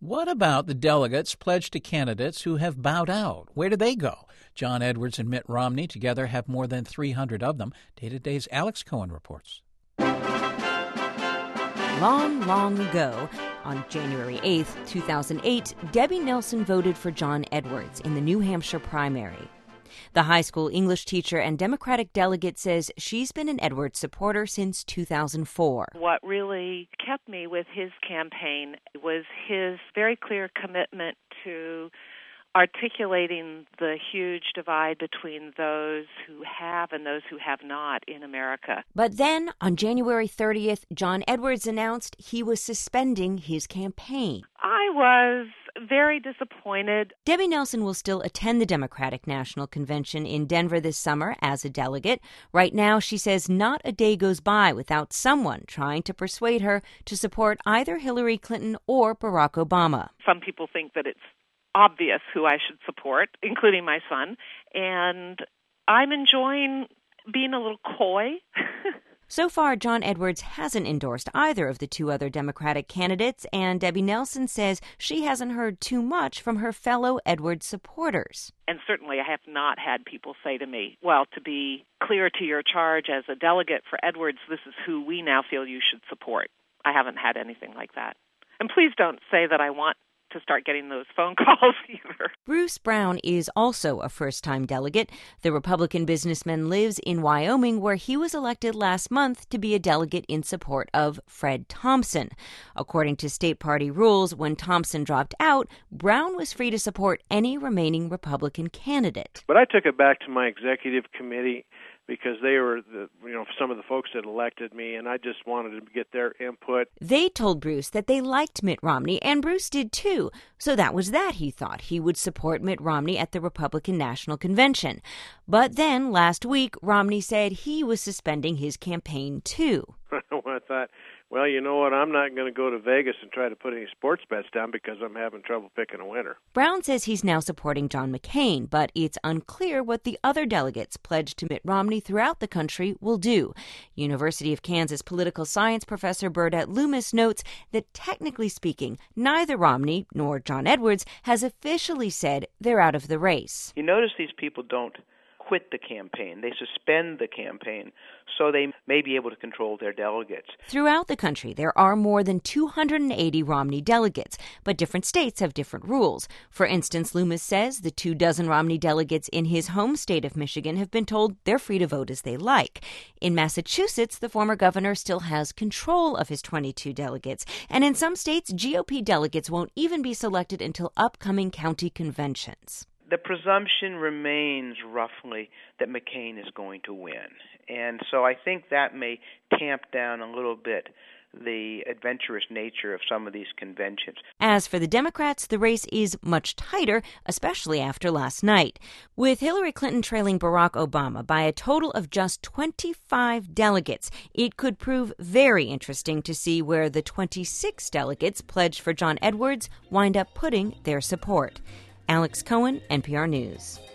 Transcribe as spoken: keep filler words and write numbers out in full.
What about the delegates pledged to candidates who have bowed out? Where do they go? John Edwards and Mitt Romney together have more than three hundred of them. Day to Day's Alex Cohen reports. Long, long ago, on January eighth, two thousand eight, Debbie Nelson voted for John Edwards in the New Hampshire primary. The high school English teacher and Democratic delegate says she's been an Edwards supporter since two thousand four. What really kept me with his campaign was his very clear commitment to articulating the huge divide between those who have and those who have not in America. But then, on January thirtieth, John Edwards announced he was suspending his campaign. I was very disappointed. Debbie Nelson will still attend the Democratic National Convention in Denver this summer as a delegate. Right now, she says not a day goes by without someone trying to persuade her to support either Hillary Clinton or Barack Obama. Some people think that it's obvious who I should support, including my son, and I'm enjoying being a little coy. So far, John Edwards hasn't endorsed either of the two other Democratic candidates, and Debbie Nelson says she hasn't heard too much from her fellow Edwards supporters. And certainly I have not had people say to me, well, to be clear to your charge as a delegate for Edwards, this is who we now feel you should support. I haven't had anything like that. And please don't say that I want to start getting those phone calls either. Bruce Brown is also a first-time delegate. The Republican businessman lives in Wyoming, where he was elected last month to be a delegate in support of Fred Thompson. According to state party rules, when Thompson dropped out, Brown was free to support any remaining Republican candidate. But I took it back to my executive committee because they were, the, you know, some of the folks that elected me, and I just wanted to get their input. They told Bruce that they liked Mitt Romney, and Bruce did too. So that was that, he thought. He would support Mitt Romney at the Republican National Convention. But then, last week, Romney said he was suspending his campaign too. I thought, well, you know what, I'm not going to go to Vegas and try to put any sports bets down because I'm having trouble picking a winner. Brown says he's now supporting John McCain, but it's unclear what the other delegates pledged to Mitt Romney throughout the country will do. University of Kansas political science professor Burdette Loomis notes that technically speaking, neither Romney nor John Edwards has officially said they're out of the race. You notice these people don't quit the campaign. They suspend the campaign so they may be able to control their delegates. Throughout the country, there are more than two hundred eighty Romney delegates, but different states have different rules. For instance, Loomis says the two dozen Romney delegates in his home state of Michigan have been told they're free to vote as they like. In Massachusetts, the former governor still has control of his twenty-two delegates, and in some states, G O P delegates won't even be selected until upcoming county conventions. The presumption remains roughly that McCain is going to win. And so I think that may tamp down a little bit the adventurous nature of some of these conventions. As for the Democrats, the race is much tighter, especially after last night. With Hillary Clinton trailing Barack Obama by a total of just twenty-five delegates, it could prove very interesting to see where the twenty-six delegates pledged for John Edwards wind up putting their support. Alex Cohen, N P R News.